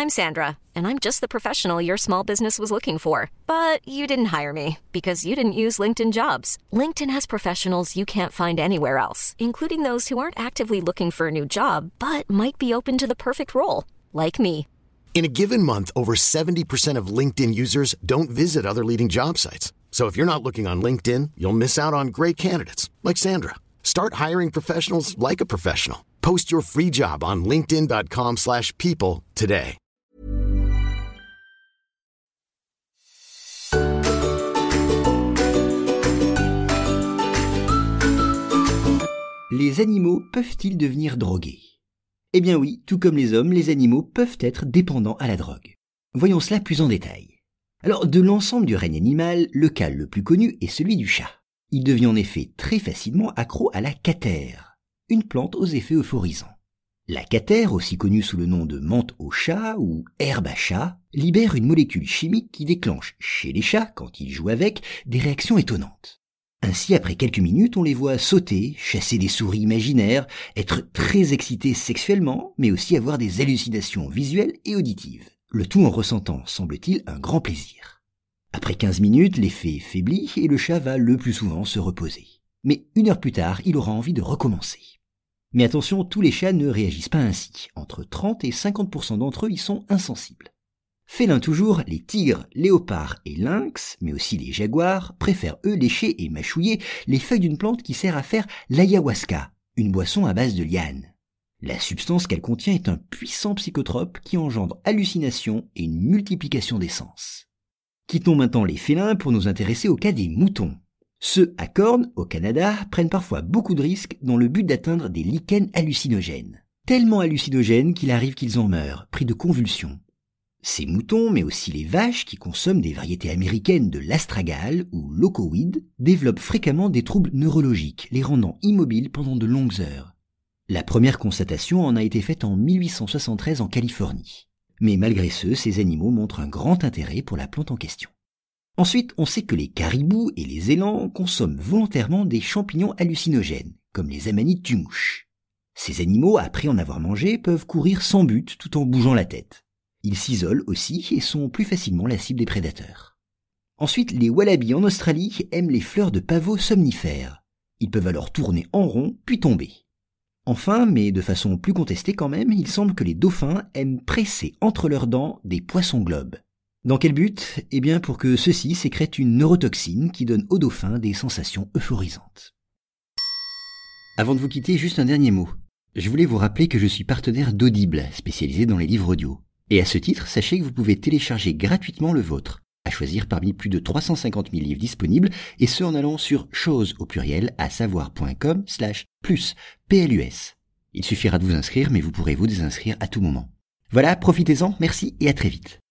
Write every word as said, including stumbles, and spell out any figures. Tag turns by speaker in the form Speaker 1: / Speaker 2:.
Speaker 1: I'm Sandra, and I'm just the professional your small business was looking for. But you didn't hire me because you didn't use LinkedIn Jobs. LinkedIn has professionals you can't find anywhere else, including those who aren't actively looking for a new job, but might be open to the perfect role, like me.
Speaker 2: In a given month, over seventy percent of LinkedIn users don't visit other leading job sites. So if you're not looking on LinkedIn, you'll miss out on great candidates like Sandra. Start hiring professionals like a professional. Post your free job on linkedin.com slash people today.
Speaker 3: Les animaux peuvent-ils devenir drogués ? Eh bien oui, tout comme les hommes, les animaux peuvent être dépendants à la drogue. Voyons cela plus en détail. Alors, de l'ensemble du règne animal, le cas le plus connu est celui du chat. Il devient en effet très facilement accro à la catère, une plante aux effets euphorisants. La catère, aussi connue sous le nom de menthe au chat ou herbe à chat, libère une molécule chimique qui déclenche chez les chats, quand ils jouent avec, des réactions étonnantes. Ainsi, après quelques minutes, on les voit sauter, chasser des souris imaginaires, être très excités sexuellement, mais aussi avoir des hallucinations visuelles et auditives. Le tout en ressentant, semble-t-il, un grand plaisir. Après quinze minutes, l'effet faiblit et le chat va le plus souvent se reposer. Mais une heure plus tard, il aura envie de recommencer. Mais attention, tous les chats ne réagissent pas ainsi. Entre trente et cinquante pour cent d'entre eux y sont insensibles. Félins toujours, les tigres, léopards et lynx, mais aussi les jaguars, préfèrent eux lécher et mâchouiller les feuilles d'une plante qui sert à faire l'ayahuasca, une boisson à base de lianes. La substance qu'elle contient est un puissant psychotrope qui engendre hallucinations et une multiplication des sens. Quittons maintenant les félins pour nous intéresser au cas des moutons. Ceux à cornes, au Canada, prennent parfois beaucoup de risques dans le but d'atteindre des lichens hallucinogènes. Tellement hallucinogènes qu'il arrive qu'ils en meurent, pris de convulsions. Ces moutons, mais aussi les vaches qui consomment des variétés américaines de l'astragale ou locoweed, développent fréquemment des troubles neurologiques, les rendant immobiles pendant de longues heures. La première constatation en a été faite en mille huit cent soixante-treize en Californie. Mais malgré ce, ces animaux montrent un grand intérêt pour la plante en question. Ensuite, on sait que les caribous et les élans consomment volontairement des champignons hallucinogènes, comme les amanites tumouches. Ces animaux, après en avoir mangé, peuvent courir sans but tout en bougeant la tête. Ils s'isolent aussi et sont plus facilement la cible des prédateurs. Ensuite, les wallabies en Australie aiment les fleurs de pavot somnifères. Ils peuvent alors tourner en rond puis tomber. Enfin, mais de façon plus contestée quand même, il semble que les dauphins aiment presser entre leurs dents des poissons globes. Dans quel but ? Eh bien pour que ceux-ci sécrètent une neurotoxine qui donne aux dauphins des sensations euphorisantes. Avant de vous quitter, juste un dernier mot. Je voulais vous rappeler que je suis partenaire d'Audible, spécialisé dans les livres audio. Et à ce titre, sachez que vous pouvez télécharger gratuitement le vôtre, à choisir parmi plus de trois cent cinquante mille livres disponibles, et ce en allant sur chose au pluriel à savoir.com slash plus plus. Il suffira de vous inscrire, mais vous pourrez vous désinscrire à tout moment. Voilà, profitez-en, merci et à très vite.